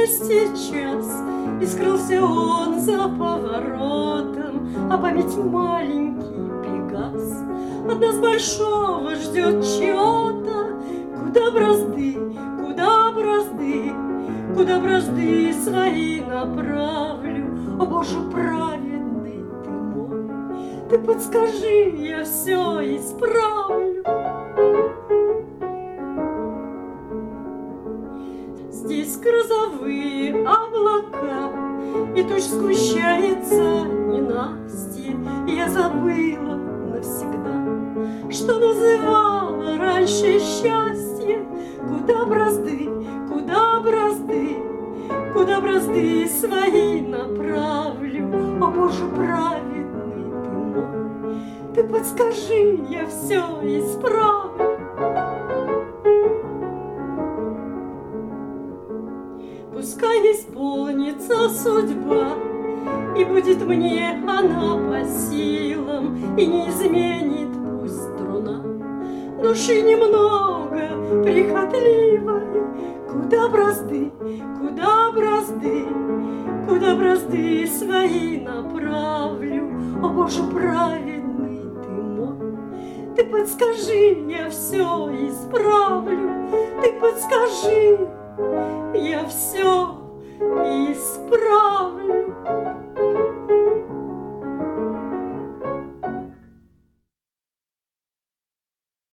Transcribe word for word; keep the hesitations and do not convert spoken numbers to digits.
шести час, и скрылся он за поворотом, а память маленький Пегас от нас большого ждет чего-то. Куда бразды, куда бразды, куда бразды свои направлю? О, Боже, праведный ты мой, ты подскажи, я все исправлю. Здесь грозовые облака, и тучь сгущается ненастье. Я забыла навсегда, что называла раньше счастье. Куда бразды, куда бразды, куда бразды свои направлю? О, Боже, праведный ты мой, ты подскажи, я все исправлю. Пускай исполнится судьба, и будет мне она по силам, и не изменит пусть струна души немного прихотливой. Куда бразды, куда бразды, куда бразды свои направлю? О, Боже, праведный ты мой, ты подскажи, я все исправлю. Ты подскажи, я все исправлю.